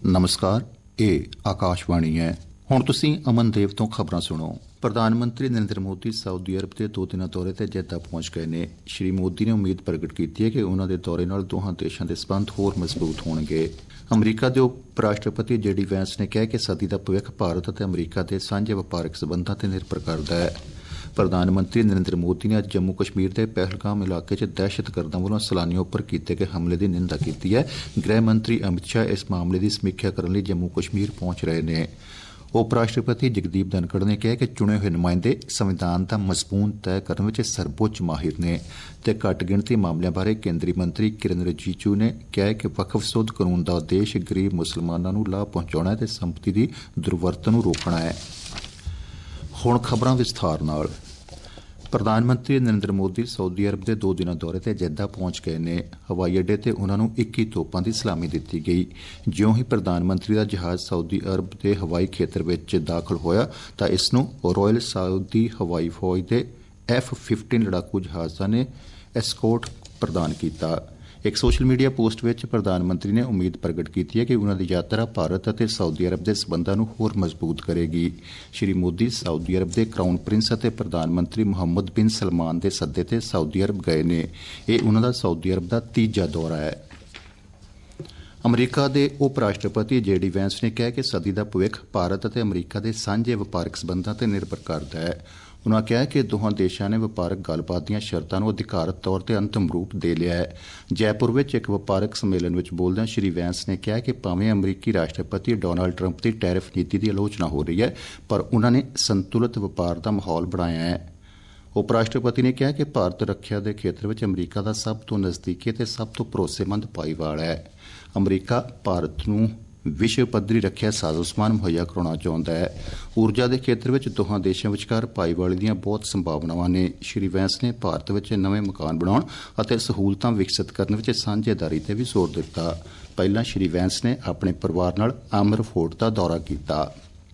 ਨਮਸਕਾਰ, ਇਹ ਆਕਾਸ਼ਵਾਣੀ ਹੈ। ਹੁਣ ਤੁਸੀਂ ਅਮਨਦੇਵ ਤੋਂ ਖਬਰਾਂ ਸੁਣੋ। ਪ੍ਰਧਾਨ ਮੰਤਰੀ ਨਰਿੰਦਰ ਮੋਦੀ ਸਾਊਦੀ ਅਰਬ ਦੇ 2 ਦਿਨਾਂ ਦੌਰੇ ਤੇ ਜੈਦਾ ਪਹੁੰਚ ਗਏ ਨੇ। ਸ਼੍ਰੀ ਮੋਦੀ ਨੇ ਉਮੀਦ ਪ੍ਰਗਟ ਕੀਤੀ ਹੈ ਕਿ ਉਨ੍ਹਾਂ ਦੇ ਦੌਰੇ ਨਾਲ ਦੋਹਾਂ ਦੇਸ਼ਾਂ ਦੇ ਸਬੰਧ ਹੋਰ ਮਜ਼ਬੂਤ ਹੋਣਗੇ। ਅਮਰੀਕਾ ਦੇ ਉਪ ਰਾਸ਼ਟਰਪਤੀ JD ਵੈਂਸ ਨੇ ਕਿਹਾ ਕਿ ਸਦੀ ਦਾ ਭਵਿੱਖ ਭਾਰਤ ਅਤੇ ਅਮਰੀਕਾ ਦੇ ਸਾਂਝੇ ਵਪਾਰਕ ਸਬੰਧਾਂ ਤੇ ਨਿਰਭਰ ਕਰਦਾ ਹੈ। ਪ੍ਰਧਾਨ ਮੰਤਰੀ ਨਰਿੰਦਰ ਮੋਦੀ ਨੇ ਅੱਜ ਜੰਮੂ ਕਸ਼ਮੀਰ ਦੇ ਪਹਿਲਗਾਮ ਇਲਾਕੇ 'ਚ ਦਹਿਸ਼ਤਗਰਦਾਂ ਵੱਲੋਂ ਸੈਲਾਨੀਆਂ ਉੱਪਰ ਕੀਤੇ ਗਏ ਹਮਲੇ ਦੀ ਨਿੰਦਾ ਕੀਤੀ ਹੈ। ਗ੍ਰਹਿ ਮੰਤਰੀ ਅਮਿਤ ਸ਼ਾਹ ਇਸ ਮਾਮਲੇ ਦੀ ਸਮੀਖਿਆ ਕਰਨ ਲਈ ਜੰਮੂ ਕਸ਼ਮੀਰ ਪਹੁੰਚ ਰਹੇ ਨੇ। ਉਪ ਰਾਸ਼ਟਰਪਤੀ ਜਗਦੀਪ ਧਨਖੜ ਨੇ ਕਿਹਾ ਕਿ ਚੁਣੇ ਹੋਏ ਨੁਮਾਇੰਦੇ ਸੰਵਿਧਾਨ ਦਾ ਮਜ਼ਮੂਨ ਤੈਅ ਕਰਨ ਵਿੱਚ ਸਰਬਉੱਚ ਮਾਹਿਰ ਨੇ ਤੇ ਘੱਟ ਗਿਣਤੀ ਮਾਮਲਿਆਂ ਬਾਰੇ ਕੇਂਦਰੀ ਮੰਤਰੀ ਕਿਰਨ ਰਿਜੀਜੂ ਨੇ ਕਿਹਾ ਕਿ ਵਕਫ ਸੋਧ ਕਾਨੂੰਨ ਦਾ ਉਦੇਸ਼ ਗਰੀਬ ਮੁਸਲਮਾਨਾਂ ਨੂੰ ਲਾਭ ਪਹੁੰਚਾਉਣਾ ਹੈ ਤੇ ਸੰਪਤੀ ਦੀ ਦੁਰਵਰਤੋਂ ਨੂੰ ਰੋਕਣਾ ਹੈ। ਹੁਣ ਖਬਰਾਂ ਵਿਸਥਾਰ ਨਾਲ। ਪ੍ਰਧਾਨ ਮੰਤਰੀ ਨਰਿੰਦਰ ਮੋਦੀ ਸਾਊਦੀ ਅਰਬ ਦੇ 2 ਦਿਨਾਂ ਦੌਰੇ ਤੇ ਜੈਦਾ ਪਹੁੰਚ ਗਏ ਨੇ। ਹਵਾਈ ਅੱਡੇ ਤੇ ਉਨ੍ਹਾਂ ਨੂੰ 21 ਤੋਪਾਂ ਦੀ ਸਲਾਮੀ ਦਿੱਤੀ ਗਈ। ਜਿਉਂ ਹੀ ਪ੍ਰਧਾਨ ਮੰਤਰੀ ਦਾ ਜਹਾਜ਼ ਸਾਊਦੀ ਅਰਬ ਦੇ ਹਵਾਈ ਖੇਤਰ ਵਿੱਚ ਦਾਖਲ ਹੋਇਆ ਤਾਂ ਇਸ ਨੂੰ ਰਾਇਲ ਸਾਊਦੀ ਹਵਾਈ ਫੌਜ ਦੇ F-15 ਲੜਾਕੂ ਜਹਾਜ਼ਾਂ ਨੇ ਐਸਕੋਰਟ ਪ੍ਰਦਾਨ ਕੀਤਾ। ਇੱਕ ਸੋਸ਼ਲ ਮੀਡੀਆ ਪੋਸਟ ਵਿੱਚ ਪ੍ਰਧਾਨ ਮੰਤਰੀ ਨੇ ਉਮੀਦ ਪ੍ਰਗਟ ਕੀਤੀ ਹੈ ਕਿ ਉਨ੍ਹਾਂ ਦੀ ਯਾਤਰਾ ਭਾਰਤ ਅਤੇ ਸਾਊਦੀ ਅਰਬ ਦੇ ਸਬੰਧਾਂ ਨੂੰ ਹੋਰ ਮਜ਼ਬੂਤ ਕਰੇਗੀ। ਸ਼੍ਰੀ ਮੋਦੀ ਸਾਊਦੀ ਅਰਬ ਦੇ ਕਰਾਊਨ ਪ੍ਰਿੰਸ ਅਤੇ ਪ੍ਰਧਾਨ ਮੰਤਰੀ ਮੁਹੰਮਦ ਬਿਨ ਸਲਮਾਨ ਦੇ ਸੱਦੇ ਤੇ ਸਾਊਦੀ ਅਰਬ ਗਏ ਨੇ। ਇਹ ਉਨ੍ਹਾਂ ਦਾ ਸਾਊਦੀ ਅਰਬ ਦਾ ਤੀਜਾ ਦੌਰਾ ਹੈ। ਅਮਰੀਕਾ ਦੇ ਉਪ ਰਾਸ਼ਟਰਪਤੀ JD ਵੈਂਸ ਨੇ ਕਿਹਾ ਕਿ ਸਦੀ ਦਾ ਭਵਿੱਖ ਭਾਰਤ ਅਤੇ ਅਮਰੀਕਾ ਦੇ ਸਾਂਝੇ ਵਪਾਰਕ ਸਬੰਧਾਂ ਤੇ ਨਿਰਭਰ ਕਰਦਾ ਹੈ। ਉਨ੍ਹਾਂ ਕਿਹਾ ਕਿ ਦੋਹਾਂ ਦੇਸ਼ਾਂ ਨੇ ਵਪਾਰਕ ਗੱਲਬਾਤ ਦੀਆਂ ਸ਼ਰਤਾਂ ਨੂੰ ਅਧਿਕਾਰਤ ਤੌਰ ਤੇ ਅੰਤਮ ਰੂਪ ਦੇ ਲਿਆ ਹੈ। ਜੈਪੁਰ ਵਿੱਚ ਇੱਕ ਵਪਾਰਕ ਸੰਮੇਲਨ ਵਿੱਚ ਬੋਲਦਿਆਂ ਸ਼੍ਰੀ ਵੈਂਸ ਨੇ ਕਿਹਾ ਕਿ ਭਾਵੇਂ ਅਮਰੀਕੀ ਰਾਸ਼ਟਰਪਤੀ ਡੋਨਾਲਡ ਟਰੰਪ ਦੀ ਟੈਰਿਫ ਨੀਤੀ ਦੀ ਆਲੋਚਨਾ ਹੋ ਰਹੀ ਹੈ, ਪਰ ਉਨ੍ਹਾਂ ਨੇ ਸੰਤੁਲਿਤ ਵਪਾਰ ਦਾ ਮਾਹੌਲ ਬਣਾਇਆ ਹੈ। ਉਪ ਰਾਸ਼ਟਰਪਤੀ ਨੇ ਕਿਹਾ ਕਿ ਭਾਰਤ ਰੱਖਿਆ ਦੇ ਖੇਤਰ ਵਿੱਚ ਅਮਰੀਕਾ ਦਾ ਸਭ ਤੋਂ ਨਜ਼ਦੀਕੀ ਅਤੇ ਸਭ ਤੋਂ ਭਰੋਸੇਮੰਦ ਭਾਈਵਾਲ ਹੈ। ਅਮਰੀਕਾ ਭਾਰਤ ਨੂੰ ਵਿਸ਼ਵ ਪੱਧਰੀ ਰੱਖਿਆ ਸਾਜ਼ੋ ਸਮਾਨ ਮੁਹੱਈਆ ਕਰਾਉਣਾ ਚਾਹੁੰਦਾ ਹੈ। ਊਰਜਾ ਦੇ ਖੇਤਰ ਵਿੱਚ ਦੋਹਾਂ ਦੇਸ਼ਾਂ ਵਿਚਕਾਰ ਭਾਈਵਾਲੀ ਦੀਆਂ ਬਹੁਤ ਸੰਭਾਵਨਾਵਾਂ ਨੇ। ਸ਼੍ਰੀ ਵੈਂਸ ਨੇ ਭਾਰਤ ਵਿੱਚ ਨਵੇਂ ਮਕਾਨ ਬਣਾਉਣ ਅਤੇ ਸਹੂਲਤਾਂ ਵਿਕਸਿਤ ਕਰਨ ਵਿੱਚ ਸਾਂਝੇਦਾਰੀ ਤੇ ਵੀ ਜ਼ੋਰ ਦਿੱਤਾ। ਪਹਿਲਾਂ ਸ਼੍ਰੀ ਵੈਂਸ ਨੇ ਆਪਣੇ ਪਰਿਵਾਰ ਨਾਲ ਆਮਰ ਫੋਰਟ ਦਾ ਦੌਰਾ ਕੀਤਾ।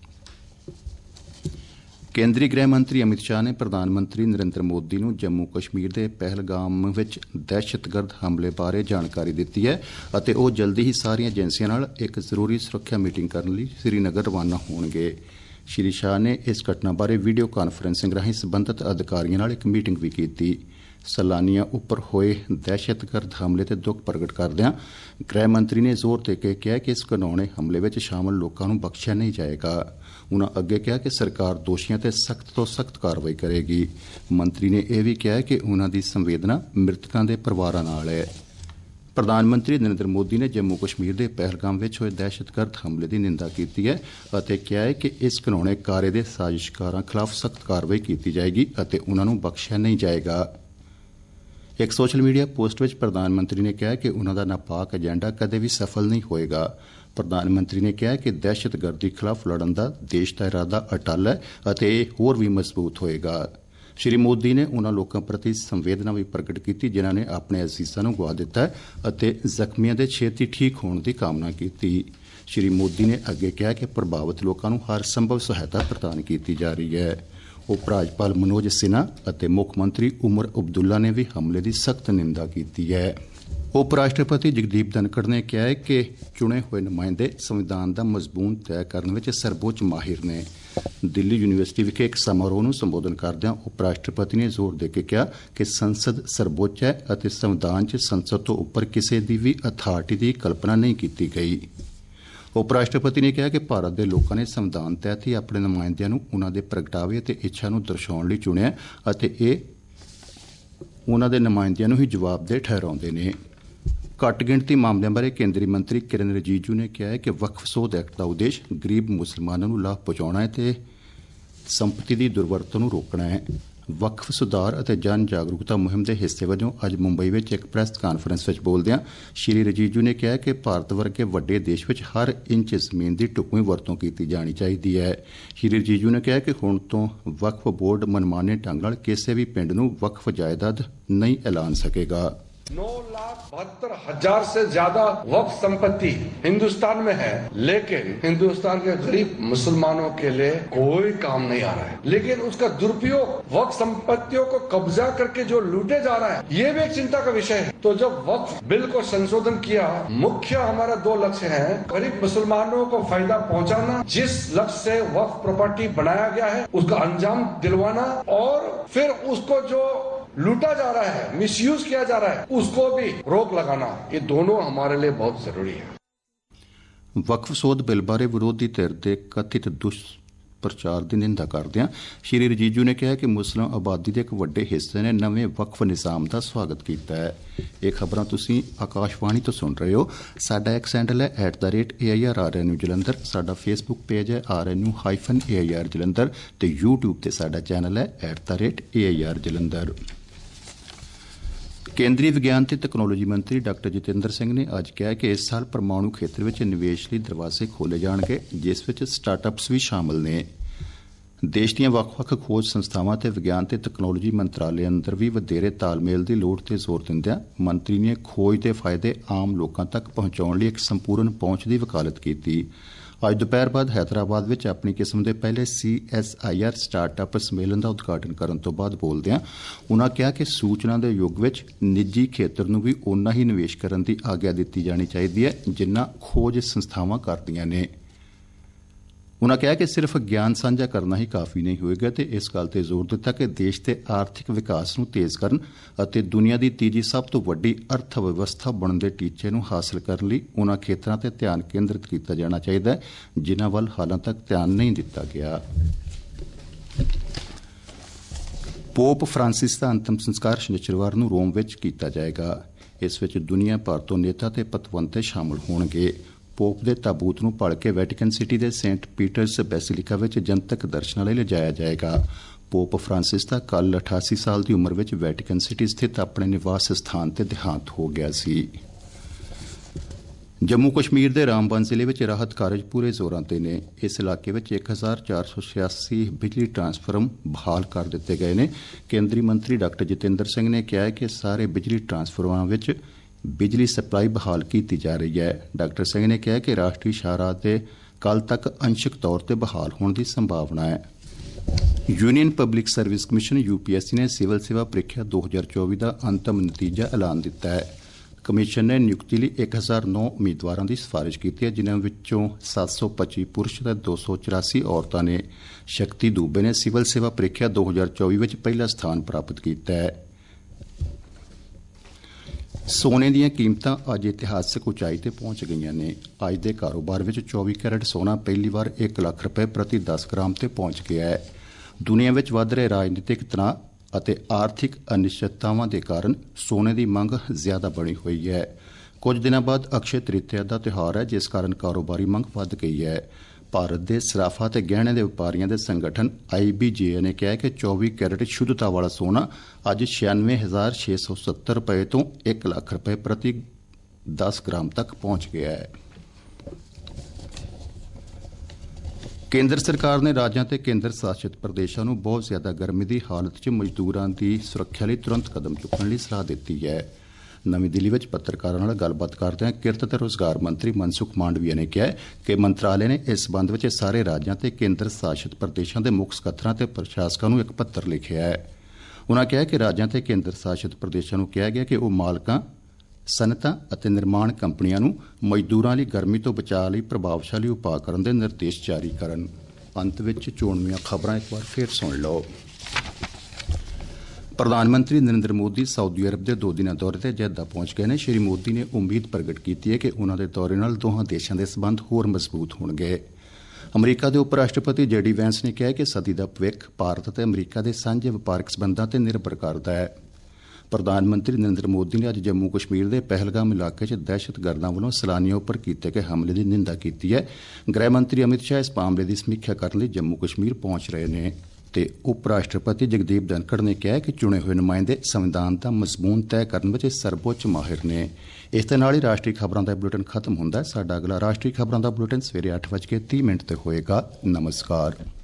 ਕੇਂਦਰੀ ਗ੍ਰਹਿ ਮੰਤਰੀ ਅਮਿਤ ਸ਼ਾਹ ਨੇ ਪ੍ਰਧਾਨ ਮੰਤਰੀ ਨਰਿੰਦਰ ਮੋਦੀ ਨੂੰ ਜੰਮੂ ਕਸ਼ਮੀਰ ਦੇ ਪਹਿਲਗਾਮ ਵਿੱਚ ਦਹਿਸ਼ਤਗਰਦ ਹਮਲੇ ਬਾਰੇ ਜਾਣਕਾਰੀ ਦਿੱਤੀ ਹੈ ਅਤੇ ਉਹ ਜਲਦੀ ਹੀ ਸਾਰੀਆਂ ਏਜੰਸੀਆਂ ਨਾਲ ਇੱਕ ਜ਼ਰੂਰੀ ਸੁਰੱਖਿਆ ਮੀਟਿੰਗ ਕਰਨ ਲਈ ਸ੍ਰੀਨਗਰ ਰਵਾਨਾ ਹੋਣਗੇ। ਸ਼੍ਰੀ ਸ਼ਾਹ ਨੇ ਇਸ ਘਟਨਾ ਬਾਰੇ ਵੀਡੀਓ ਕਾਨਫਰੰਸਿੰਗ ਰਾਹੀਂ ਸਬੰਧਤ ਅਧਿਕਾਰੀਆਂ ਨਾਲ ਇੱਕ ਮੀਟਿੰਗ ਵੀ ਕੀਤੀ। ਸੈਲਾਨੀਆਂ ਉੱਪਰ ਹੋਏ ਦਹਿਸ਼ਤਗਰਦ ਹਮਲੇ ਤੇ ਦੁੱਖ ਪ੍ਰਗਟ ਕਰਦਿਆਂ ਗ੍ਰਹਿ ਮੰਤਰੀ ਨੇ ਜ਼ੋਰ ਦੇ ਕੇ ਕਿਹਾ ਕਿ ਇਸ ਘਿਨੌਣੇ ਹਮਲੇ ਵਿੱਚ ਸ਼ਾਮਲ ਲੋਕਾਂ ਨੂੰ ਬਖਸ਼ਿਆ ਨਹੀਂ ਜਾਏਗਾ। ਉਨ੍ਹਾਂ ਅੱਗੇ ਕਿਹਾ ਕਿ ਸਰਕਾਰ ਦੋਸ਼ੀਆਂ ਤੇ ਸਖਤ ਤੋਂ ਸਖਤ ਕਾਰਵਾਈ ਕਰੇਗੀ। ਮੰਤਰੀ ਨੇ ਇਹ ਵੀ ਕਿਹਾ ਕਿ ਉਨ੍ਹਾਂ ਦੀ ਸੰਵੇਦਨਾ ਮ੍ਰਿਤਕਾਂ ਦੇ ਪਰਿਵਾਰਾਂ ਨਾਲ ਹੈ। ਪ੍ਰਧਾਨ ਮੰਤਰੀ ਨਰਿੰਦਰ ਮੋਦੀ ਨੇ ਜੰਮੂ ਕਸ਼ਮੀਰ ਦੇ ਪਹਿਲਗਾਮ ਵਿੱਚ ਹੋਏ ਦਹਿਸ਼ਤਗਰਦ ਹਮਲੇ ਦੀ ਨਿੰਦਾ ਕੀਤੀ ਹੈ ਅਤੇ ਕਿਹਾ ਹੈ ਕਿ ਇਸ ਘਿਨੌਣੇ ਕਾਰੇ ਦੇ ਸਾਜ਼ਿਸ਼ਕਾਰਾਂ ਖਿਲਾਫ ਸਖਤ ਕਾਰਵਾਈ ਕੀਤੀ ਜਾਏਗੀ ਅਤੇ ਉਨ੍ਹਾਂ ਨੂੰ ਬਖਸ਼ਿਆ ਨਹੀਂ ਜਾਏਗਾ। ਇੱਕ ਸੋਸ਼ਲ ਮੀਡੀਆ ਪੋਸਟ ਵਿੱਚ ਪ੍ਰਧਾਨ ਮੰਤਰੀ ਨੇ ਕਿਹਾ ਕਿ ਉਨ੍ਹਾਂ ਦਾ ਨਾਪਾਕ ਏਜੰਡਾ ਕਦੇ ਵੀ ਸਫਲ ਨਹੀਂ ਹੋਏਗਾ। ਪ੍ਰਧਾਨ ਮੰਤਰੀ ਨੇ ਕਿਹਾ ਕਿ ਦਹਿਸ਼ਤਗਰਦੀ ਖਿਲਾਫ ਲੜਨ ਦਾ ਦੇਸ਼ ਦਾ ਇਰਾਦਾ ਅਟੱਲ ਹੈ ਅਤੇ ਇਹ ਹੋਰ ਵੀ ਮਜ਼ਬੂਤ ਹੋਏਗਾ। ਸ਼੍ਰੀ ਮੋਦੀ ਨੇ ਉਨ੍ਹਾਂ ਲੋਕਾਂ ਪ੍ਰਤੀ ਸੰਵੇਦਨਾ ਵੀ ਪ੍ਰਗਟ ਕੀਤੀ ਜਿਨ੍ਹਾਂ ਨੇ ਆਪਣੇ ਅਜ਼ੀਜ਼ਾਂ ਨੂੰ ਗਵਾ ਦਿੱਤਾ ਹੈ ਅਤੇ ਜ਼ਖਮੀਆਂ ਦੇ ਛੇਤੀ ਠੀਕ ਹੋਣ ਦੀ ਕਾਮਨਾ ਕੀਤੀ। ਸ਼੍ਰੀ ਮੋਦੀ ਨੇ ਅੱਗੇ ਕਿਹਾ ਕਿ ਪ੍ਰਭਾਵਿਤ ਲੋਕਾਂ ਨੂੰ ਹਰ ਸੰਭਵ ਸਹਾਇਤਾ ਪ੍ਰਦਾਨ ਕੀਤੀ ਜਾ ਰਹੀ ਹੈ। ਉਪ ਰਾਜਪਾਲ ਮਨੋਜ ਸਿਨਹਾ ਅਤੇ ਮੁੱਖ ਮੰਤਰੀ ਉਮਰ ਅਬਦੁੱਲਾ ਨੇ ਵੀ ਹਮਲੇ ਦੀ ਸਖਤ ਨਿੰਦਾ ਕੀਤੀ ਹੈ। ਉਪ ਰਾਸ਼ਟਰਪਤੀ ਜਗਦੀਪ ਧਨਖੜ ਨੇ ਕਿਹਾ ਹੈ ਕਿ ਚੁਣੇ ਹੋਏ ਨੁਮਾਇੰਦੇ ਸੰਵਿਧਾਨ ਦਾ ਮਜ਼ਮੂਨ ਤੈਅ ਕਰਨ ਵਿੱਚ ਸਰਬਉੱਚ ਮਾਹਿਰ ਨੇ। ਦਿੱਲੀ ਯੂਨੀਵਰਸਿਟੀ ਵਿਖੇ ਇੱਕ ਸਮਾਰੋਹ ਨੂੰ ਸੰਬੋਧਨ ਕਰਦਿਆਂ ਉਪ ਰਾਸ਼ਟਰਪਤੀ ਨੇ ਜ਼ੋਰ ਦੇ ਕੇ ਕਿਹਾ ਕਿ ਸੰਸਦ ਸਰਬਉੱਚ ਹੈ ਅਤੇ ਸੰਵਿਧਾਨ 'ਚ ਸੰਸਦ ਤੋਂ ਉੱਪਰ ਕਿਸੇ ਦੀ ਵੀ ਅਥਾਰਟੀ ਦੀ ਕਲਪਨਾ ਨਹੀਂ ਕੀਤੀ ਗਈ। ਉਪ ਰਾਸ਼ਟਰਪਤੀ ਨੇ ਕਿਹਾ ਕਿ ਭਾਰਤ ਦੇ ਲੋਕਾਂ ਨੇ ਸੰਵਿਧਾਨ ਤਹਿਤ ਹੀ ਆਪਣੇ ਨੁਮਾਇੰਦਿਆਂ ਨੂੰ ਉਨ੍ਹਾਂ ਦੇ ਪ੍ਰਗਟਾਵੇ ਅਤੇ ਇੱਛਾ ਨੂੰ ਦਰਸਾਉਣ ਲਈ ਚੁਣਿਆ ਅਤੇ ਇਹ ਉਨ੍ਹਾਂ ਦੇ ਨੁਮਾਇੰਦਿਆਂ ਨੂੰ ਹੀ ਜਵਾਬਦੇਹ ਠਹਿਰਾਉਂਦੇ ਨੇ। ਘੱਟ ਗਿਣਤੀ ਮਾਮਲਿਆਂ ਬਾਰੇ ਕੇਂਦਰੀ ਮੰਤਰੀ ਕਿਰਨ ਰਿਜੀਜੂ ਨੇ ਕਿਹਾ ਹੈ ਕਿ ਵਕਫ ਸੋਧ ਐਕਟ ਦਾ ਉਦੇਸ਼ ਗਰੀਬ ਮੁਸਲਮਾਨਾਂ ਨੂੰ ਲਾਭ ਪਹੁੰਚਾਉਣਾ ਹੈ ਤੇ ਸੰਪਤੀ ਦੀ ਦੁਰਵਰਤੋਂ ਨੂੰ ਰੋਕਣਾ ਹੈ। ਵਕਫ ਸੁਧਾਰ ਅਤੇ ਜਨ ਜਾਗਰੂਕਤਾ ਮੁਹਿੰਮ ਦੇ ਹਿੱਸੇ ਵਜੋਂ ਅੱਜ ਮੁੰਬਈ ਵਿੱਚ ਇੱਕ ਪ੍ਰੈਸ ਕਾਨਫਰੰਸ ਵਿੱਚ ਬੋਲਦਿਆਂ ਸ਼੍ਰੀ ਰਿਜੀਜੂ ਨੇ ਕਿਹਾ ਕਿ ਭਾਰਤ ਵਰਗੇ ਵੱਡੇ ਦੇਸ਼ ਵਿੱਚ ਹਰ ਇੰਚ ਜ਼ਮੀਨ ਦੀ ਢੁਕਵੀਂ ਵਰਤੋਂ ਕੀਤੀ ਜਾਣੀ ਚਾਹੀਦੀ ਹੈ। ਸ਼੍ਰੀ ਰਿਜੀਜੂ ਨੇ ਕਿਹਾ ਕਿ ਹੁਣ ਤੋਂ ਵਕਫ ਬੋਰਡ ਮਨਮਾਨੇ ਢੰਗ ਨਾਲ ਕਿਸੇ ਵੀ ਪਿੰਡ ਨੂੰ ਵਕਫ ਜਾਇਦਾਦ ਨਹੀਂ ਐਲਾਨ ਸਕੇਗਾ। 9,72,000 से ज्यादा वक्फ संपत्ति हिंदुस्तान में है, लेकिन हिंदुस्तान के गरीब मुसलमानों के लिए कोई काम नहीं आ रहा है। लेकिन उसका दुरुपयोग वक्फ संपत्तियों को कब्जा करके जो लूटे जा रहा है, ये भी एक चिंता का विषय है। तो जब वक्फ बिल को संशोधन किया, मुख्य हमारा 2 लक्ष्य हैं। गरीब मुसलमानों को फायदा पहुंचाना, जिस लक्ष्य से वक्फ प्रॉपर्टी बनाया गया है उसका अंजाम दिलवाना, और फिर उसको जो लूटा जा रहा है, मिसयूज किया जा रहा है, उसको भी रोक लगाना। ये दोनों हमारे लिए बहुत जरूरी है। वक्फ ਸੋਧ ਬਿੱਲ ਬਾਰੇ ਵਿਰੋਧੀ ਧਿਰ ਦੇ ਕਥਿਤ ਦੁਸ਼ਪ੍ਰਚਾਰ ਦੀ ਨਿੰਦਾ ਕਰਦਿਆਂ ਸ਼੍ਰੀ ਰਜੀਜੂ ਨੇ ਕਿਹਾ ਕਿ ਮੁਸਲਿਮ ਆਬਾਦੀ ਦੇ ਇੱਕ ਵੱਡੇ ਹਿੱਸੇ ਨੇ ਨਵੇਂ ਵਕਫ ਨਿਜ਼ਾਮ ਦਾ ਸਵਾਗਤ ਕੀਤਾ ਹੈ। ਇਹ ਖਬਰਾਂ ਤੁਸੀਂ ਆਕਾਸ਼ਵਾਣੀ ਤੋਂ ਸੁਣ ਰਹੇ ਹੋ। ਸਾਡਾ ਐਕਸ ਹੈਂਡਲ ਹੈ @AIRRNU ਜਲੰਧਰ, ਸਾਡਾ ਫੇਸਬੁੱਕ ਪੇਜ ਹੈ RNU-AIR ਜਲੰਧਰ ਤੇ YouTube ਤੇ ਸਾਡਾ ਚੈਨਲ ਹੈ @AIR ਜਲੰਧਰ। ਕੇਂਦਰੀ ਵਿਗਿਆਨ ਤੇ ਤਕਨਾਲੋਜੀ ਮੰਤਰੀ ਡਾਕਟਰ ਜਤਿੰਦਰ ਸਿੰਘ ਨੇ ਅੱਜ ਕਿਹਾ ਕਿ ਇਸ ਸਾਲ ਪਰਮਾਣੂ ਖੇਤਰ ਵਿੱਚ ਨਿਵੇਸ਼ ਲਈ ਦਰਵਾਜ਼ੇ ਖੋਲ੍ਹੇ ਜਾਣਗੇ, ਜਿਸ ਵਿੱਚ ਸਟਾਰਟਅਪਸ ਵੀ ਸ਼ਾਮਲ ਨੇ। ਦੇਸ਼ ਦੀਆਂ ਵੱਖ-ਵੱਖ ਖੋਜ ਸੰਸਥਾਵਾਂ ਤੇ ਵਿਗਿਆਨ ਤੇ ਤਕਨਾਲੋਜੀ ਮੰਤਰਾਲੇ ਅੰਦਰ ਵੀ ਵਧੇਰੇ ਤਾਲਮੇਲ ਦੀ ਲੋੜ ਤੇ ਜ਼ੋਰ ਦਿੰਦਿਆਂ ਮੰਤਰੀ ਨੇ ਖੋਜ ਦੇ ਫਾਇਦੇ ਆਮ ਲੋਕਾਂ ਤੱਕ ਪਹੁੰਚਾਉਣ ਲਈ ਇੱਕ ਸੰਪੂਰਨ ਪਹੁੰਚ ਦੀ ਵਕਾਲਤ ਕੀਤੀ। ਅੱਜ ਦੁਪਹਿਰ ਬਾਅਦ ਹੈਦਰਾਬਾਦ ਵਿੱਚ ਆਪਣੀ ਕਿਸਮ ਦੇ ਪਹਿਲੇ CSIR ਸਟਾਰਟਅਪ ਸੰਮੇਲਨ ਦਾ ਉਦਘਾਟਨ ਕਰਨ ਤੋਂ ਬਾਅਦ ਬੋਲਦਿਆਂ ਉਨ੍ਹਾਂ ਕਿਹਾ ਕਿ ਸੂਚਨਾ ਦੇ ਯੁੱਗ ਵਿੱਚ ਨਿੱਜੀ ਖੇਤਰ ਨੂੰ ਵੀ ਓਨਾ ਹੀ ਨਿਵੇਸ਼ ਕਰਨ ਦੀ ਆਗਿਆ ਦਿੱਤੀ ਜਾਣੀ ਚਾਹੀਦੀ ਹੈ ਜਿੰਨਾ ਖੋਜ ਸੰਸਥਾਵਾਂ ਕਰਦੀਆਂ ਨੇ। ਉਨ੍ਹਾਂ ਕਿਹਾ ਕਿ ਸਿਰਫ ਗਿਆਨ ਸਾਂਝਾ ਕਰਨਾ ਹੀ ਕਾਫੀ ਨਹੀਂ ਹੋਏਗਾ ਤੇ ਇਸ ਗੱਲ ਤੇ ਜ਼ੋਰ ਦਿੱਤਾ ਕਿ ਦੇਸ਼ ਦੇ ਆਰਥਿਕ ਵਿਕਾਸ ਨੂੰ ਤੇਜ਼ ਕਰਨ ਅਤੇ ਦੁਨੀਆ ਦੀ ਤੀਜੀ ਸਭ ਤੋਂ ਵੱਡੀ ਅਰਥ ਵਿਵਸਥਾ ਬਣਨ ਦੇ ਟੀਚੇ ਨੂੰ ਹਾਸਲ ਕਰਨ ਲਈ ਉਨ੍ਹਾਂ ਖੇਤਰਾਂ ਤੇ ਧਿਆਨ ਕੇਂਦਰਿਤ ਕੀਤਾ ਜਾਣਾ ਚਾਹੀਦਾ ਹੈ ਜਿਨ੍ਹਾਂ ਵੱਲ ਹਾਲਾਂ ਤੱਕ ਧਿਆਨ ਨਹੀਂ ਦਿੱਤਾ ਗਿਆ। ਪੋਪ ਫਰਾਂਸਿਸ ਦਾ ਅੰਤਮ ਸੰਸਕਾਰ ਸ਼ਨੀਚਰਵਾਰ ਨੂੰ ਰੋਮ ਵਿੱਚ ਕੀਤਾ ਜਾਏਗਾ। ਇਸ ਵਿੱਚ ਦੁਨੀਆ ਭਰ ਤੋਂ ਨੇਤਾ ਤੇ ਪਤਵੰਤੇ ਸ਼ਾਮਲ ਹੋਣਗੇ। ਪੋਪ ਦੇ ਤਾਬੂਤ ਨੂੰ ਭਲ ਕੇ ਵੈਟੀਕਨ ਸਿਟੀ ਦੇ ਸੇਂਟ ਪੀਟਰਸ ਬੈਸਿਲਿਕਾ ਵਿੱਚ ਜਨਤਕ ਦਰਸ਼ਨਾਂ ਲਈ ਲਿਜਾਇਆ ਜਾਏਗਾ। ਪੋਪ ਫਰਾਂਸਿਸ ਦਾ ਕੱਲ੍ਹ 88 ਸਾਲ ਦੀ ਉਮਰ ਵਿੱਚ ਵੈਟੀਕਨ ਸਿਟੀ ਸਥਿਤ ਆਪਣੇ ਨਿਵਾਸ ਸਥਾਨ ਤੇ ਦੇਹਾਂਤ ਹੋ ਗਿਆ ਸੀ। ਜੰਮੂ ਕਸ਼ਮੀਰ ਦੇ ਰਾਮਬਨ ਜ਼ਿਲ੍ਹੇ ਵਿੱਚ ਰਾਹਤ ਕਾਰਜ ਪੂਰੇ ਜ਼ੋਰਾਂ ਤੇ ਨੇ। ਇਸ ਇਲਾਕੇ ਵਿੱਚ 1486 ਬਿਜਲੀ ਟਰਾਂਸਫਾਰਮ ਬਹਾਲ ਕਰ ਦਿੱਤੇ ਗਏ ਨੇ। ਕੇਂਦਰੀ ਮੰਤਰੀ ਡਾਕਟਰ ਜਤਿੰਦਰ ਸਿੰਘ ਨੇ ਕਿਹਾ ਕਿ ਸਾਰੇ ਬਿਜਲੀ ਟਰਾਂਸਫਾਰਮਰਾਂ ਵਿੱਚ ਬਿਜਲੀ ਸਪਲਾਈ ਬਹਾਲ ਕੀਤੀ ਜਾ ਰਹੀ ਹੈ। ਡਾਕਟਰ ਸਿੰਘ ਨੇ ਕਿਹਾ ਕਿ ਰਾਸ਼ਟਰੀ ਸ਼ਾਹਰਾਹ ਤੇ ਕੱਲ੍ਹ ਤੱਕ ਅੰਸ਼ਕ ਤੌਰ ਤੇ ਬਹਾਲ ਹੋਣ ਦੀ ਸੰਭਾਵਨਾ ਹੈ। Union public service commission UPSC ਨੇ ਸਿਵਲ ਸੇਵਾ ਪ੍ਰੀਖਿਆ 2024 ਦਾ ਅੰਤਮ ਨਤੀਜਾ ਐਲਾਨ ਦਿੱਤਾ ਹੈ। ਕਮਿਸ਼ਨ ਨੇ ਨਿਯੁਕਤੀ ਲਈ 1009 ਉਮੀਦਵਾਰਾਂ ਦੀ ਸਿਫਾਰਿਸ਼ ਕੀਤੀ ਹੈ, ਜਿਨ੍ਹਾਂ ਵਿੱਚੋਂ 725 ਪੁਰਸ਼ ਤੇ 284 ਔਰਤਾਂ ਨੇ। ਸ਼ਕਤੀ ਦੂਬੇ ਨੇ ਸਿਵਲ ਸੇਵਾ ਪ੍ਰੀਖਿਆ 2024 ਵਿੱਚ ਪਹਿਲਾ ਸਥਾਨ ਪ੍ਰਾਪਤ ਕੀਤਾ ਹੈ। ਸੋਨੇ ਦੀਆਂ ਕੀਮਤਾਂ ਅੱਜ ਇਤਿਹਾਸਕ ਉਚਾਈ ਤੇ ਪਹੁੰਚ ਗਈਆਂ ਨੇ। ਅੱਜ ਦੇ ਕਾਰੋਬਾਰ ਵਿੱਚ 24 ਕੈਰਟ ਸੋਨਾ ਪਹਿਲੀ ਵਾਰ 1 ਲੱਖ ਰੁਪਏ ਪ੍ਰਤੀ 10 ਗ੍ਰਾਮ ਤੇ ਪਹੁੰਚ ਗਿਆ ਹੈ। ਦੁਨੀਆ ਵਿੱਚ ਵੱਧ ਰਹੇ ਰਾਜਨੀਤਿਕ ਤਣਾਅ ਅਤੇ ਆਰਥਿਕ ਅਨਿਸ਼ਚਿਤਤਾਵਾਂ ਦੇ ਕਾਰਨ ਸੋਨੇ ਦੀ ਮੰਗ ਜ਼ਿਆਦਾ ਬਣੀ ਹੋਈ ਹੈ। ਕੁਝ ਦਿਨਾਂ ਬਾਅਦ ਅਕਸ਼ੇ ਤ੍ਰਿਤੀਆ ਦਾ ਤਿਉਹਾਰ ਹੈ, ਜਿਸ ਕਾਰਨ ਕਾਰੋਬਾਰੀ ਮੰਗ ਵੱਧ ਗਈ ਹੈ। ਭਾਰਤ ਦੇ ਸਰਾਫਾ ਤੇ ਗਹਿਣੇ ਦੇ ਵਪਾਰੀਆਂ ਦੇ ਸੰਗਠਨ IBJ ਨੇ ਕਿਹਾ ਕਿ 24 ਕੈਰਟ ਸ਼ੁੱਧਤਾ ਵਾਲਾ ਸੋਨਾ ਅੱਜ 96,670 ਰੁਪਏ ਤੋਂ 1 ਲੱਖ ਰੁਪਏ ਪ੍ਰਤੀ 10 ਗ੍ਰਾਮ ਤੱਕ ਪਹੁੰਚ ਗਿਆ ਹੈ। ਕੇਂਦਰ ਸਰਕਾਰ ਨੇ ਰਾਜਾਂ ਤੇ ਕੇਂਦਰ ਸ਼ਾਸਿਤ ਪ੍ਰਦੇਸ਼ਾਂ ਨੂੰ ਬਹੁਤ ਜ਼ਿਆਦਾ ਗਰਮੀ ਦੀ ਹਾਲਤ 'ਚ ਮਜ਼ਦੂਰਾਂ ਦੀ ਸੁਰੱਖਿਆ ਲਈ ਤੁਰੰਤ ਕਦਮ ਚੁੱਕਣ ਲਈ ਸਲਾਹ ਦਿੱਤੀ ਹੈ। ਨਵੀਂ ਦਿੱਲੀ ਵਿੱਚ ਪੱਤਰਕਾਰਾਂ ਨਾਲ ਗੱਲਬਾਤ ਕਰਦਿਆਂ ਕਿਰਤ ਤੇ ਰੋਜ਼ਗਾਰ ਮੰਤਰੀ ਮਨਸੁਖ ਮਾਂਡਵੀਆ ਨੇ ਕਿਹਾ ਕਿ ਮੰਤਰਾਲੇ ਨੇ ਇਸ ਸੰਬੰਧ ਵਿੱਚ ਸਾਰੇ ਰਾਜਾਂ ਤੇ ਕੇਂਦਰ ਸ਼ਾਸਿਤ ਪ੍ਰਦੇਸ਼ਾਂ ਦੇ ਮੁੱਖ ਸਕੱਤਰਾਂ ਤੇ ਪ੍ਰਸ਼ਾਸਕਾਂ ਨੂੰ ਇੱਕ ਪੱਤਰ ਲਿਖਿਆ ਹੈ। ਉਨ੍ਹਾਂ ਕਿਹਾ ਕਿ ਰਾਜਾਂ ਤੇ ਕੇਂਦਰ ਸ਼ਾਸਿਤ ਪ੍ਰਦੇਸ਼ਾਂ ਨੂੰ ਕਿਹਾ ਗਿਆ ਕਿ ਉਹ ਮਾਲਕਾਂ, ਸਨਅਤਾਂ ਅਤੇ ਨਿਰਮਾਣ ਕੰਪਨੀਆਂ ਨੂੰ ਮਜ਼ਦੂਰਾਂ ਲਈ ਗਰਮੀ ਤੋਂ ਬਚਾਅ ਲਈ ਪ੍ਰਭਾਵਸ਼ਾਲੀ ਉਪਾਅ ਕਰਨ ਦੇ ਨਿਰਦੇਸ਼ ਜਾਰੀ ਕਰਨ। ਅੰਤ ਵਿੱਚ ਚੋਣਵੀਆਂ ਖਬਰਾਂ ਇੱਕ ਵਾਰ ਫਿਰ ਸੁਣ ਲਓ। ਪ੍ਰਧਾਨ ਮੰਤਰੀ ਨਰਿੰਦਰ ਮੋਦੀ ਸਾਊਦੀ ਅਰਬ ਦੇ 2 ਦਿਨਾਂ ਦੌਰੇ ਤੇ ਜੈਦਾ ਪਹੁੰਚ ਗਏ ਨੇ। ਸ਼੍ਰੀ ਮੋਦੀ ਨੇ ਉਮੀਦ ਪ੍ਰਗਟ ਕੀਤੀ ਹੈ ਕਿ ਉਨ੍ਹਾਂ ਦੇ ਦੌਰੇ ਨਾਲ ਦੋਹਾਂ ਦੇਸ਼ਾਂ ਦੇ ਸਬੰਧ ਹੋਰ ਮਜ਼ਬੂਤ ਹੋਣਗੇ। ਅਮਰੀਕਾ ਦੇ ਉਪ ਰਾਸ਼ਟਰਪਤੀ JD ਵੈਂਸ ਨੇ ਕਿਹਾ ਕਿ ਸਦੀ ਦਾ ਭਵਿੱਖ ਭਾਰਤ ਅਤੇ ਅਮਰੀਕਾ ਦੇ ਸਾਂਝੇ ਵਪਾਰਕ ਸਬੰਧਾਂ ਤੇ ਨਿਰਭਰ ਕਰਦਾ ਹੈ। ਪ੍ਰਧਾਨ ਮੰਤਰੀ ਨਰਿੰਦਰ ਮੋਦੀ ਨੇ ਅੱਜ ਜੰਮੂ ਕਸ਼ਮੀਰ ਦੇ ਪਹਿਲਗਾਮ ਇਲਾਕੇ 'ਚ ਦਹਿਸ਼ਤਗਰਦਾਂ ਵੱਲੋਂ ਸੈਲਾਨੀਆਂ ਉੱਪਰ ਕੀਤੇ ਗਏ ਹਮਲੇ ਦੀ ਨਿੰਦਾ ਕੀਤੀ ਹੈ। ਗ੍ਰਹਿ ਮੰਤਰੀ ਅਮਿਤ ਸ਼ਾਹ ਇਸ ਮਾਮਲੇ ਦੀ ਸਮੀਖਿਆ ਕਰਨ ਲਈ ਜੰਮੂ ਕਸ਼ਮੀਰ ਪਹੁੰਚ ਰਹੇ ਨੇ ਤੇ ਉਪ ਰਾਸ਼ਟਰਪਤੀ ਜਗਦੀਪ ਧਨਖੜ ਨੇ ਕਿਹਾ ਕਿ ਚੁਣੇ ਹੋਏ ਨੁਮਾਇੰਦੇ ਸੰਵਿਧਾਨ ਦਾ ਮਜ਼ਮੂਨ ਤੈਅ ਕਰਨ ਵਿੱਚ ਸਰਬਉੱਚ ਮਾਹਿਰ ਨੇ। ਇਸ ਦੇ ਨਾਲ ਹੀ ਰਾਸ਼ਟਰੀ ਖਬਰਾਂ ਦਾ ਬੁਲੇਟਿਨ ਖਤਮ ਹੁੰਦਾ ਹੈ। ਸਾਡਾ ਅਗਲਾ ਰਾਸ਼ਟਰੀ ਖਬਰਾਂ ਦਾ ਬੁਲੇਟਿਨ ਸਵੇਰੇ 8:30 ਤੇ ਹੋਏਗਾ। ਨਮਸਕਾਰ।